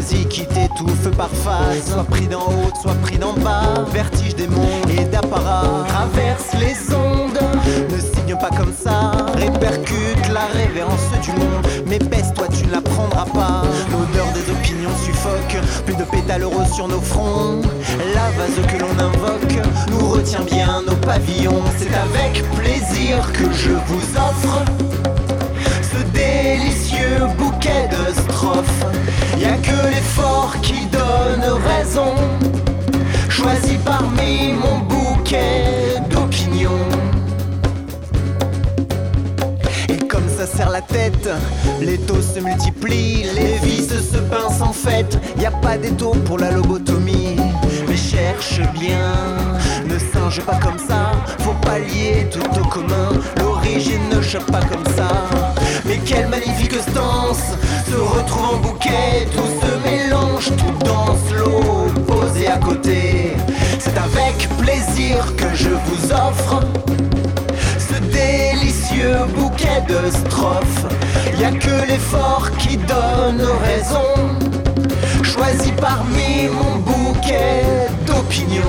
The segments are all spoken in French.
ainsi qui t'étouffe par phase. Soit pris d'en haut, soit pris d'en bas. Vertige des mondes et d'apparat. Traverse les ondes, ne signe pas comme ça. Répercute la révérence du monde. Mais baisse-toi, tu ne la prendras pas. L'odeur des opinions suffoque. Plus de pétales roses sur nos fronts. La vase que l'on invoque nous retient bien nos pavillons. C'est avec plaisir que je vous offre ce délicieux bouquet de strophes. Y'a que l'effort qui donne raison, choisi parmi mon bouquet d'opinions. Et comme ça serre la tête, les taux se multiplient, les vices se pincent en fait. Y'a pas d'étau pour la lobotomie, mais cherche bien, ne singe pas comme ça. Faut pas lier tout au commun, l'origine ne chope pas comme ça. Mais quelle magnifique stance, se retrouve en bouquet, tout se mélange, tout danse, l'eau posée à côté. C'est avec plaisir que je vous offre ce délicieux bouquet de strophes. Y'a que l'effort qui donne raison, choisi parmi mon bouquet d'opinions.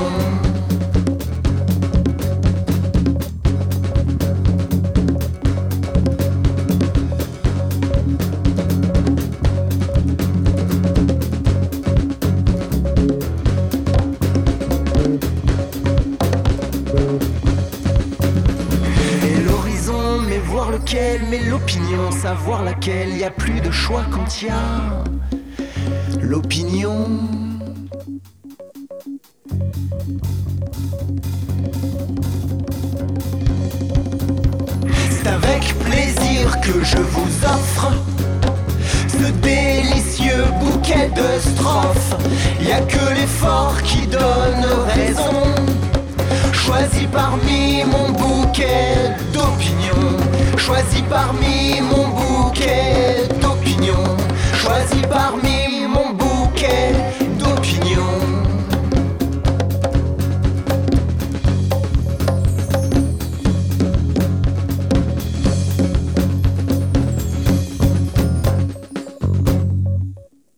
Mais l'opinion, savoir laquelle, y a plus de choix quand y a l'opinion. C'est avec plaisir que je vous offre ce délicieux bouquet de strophes. Y a que l'effort qui donne raison, choisi parmi mon bouquet d'opinions. Choisi parmi mon bouquet d'opinions. Choisi parmi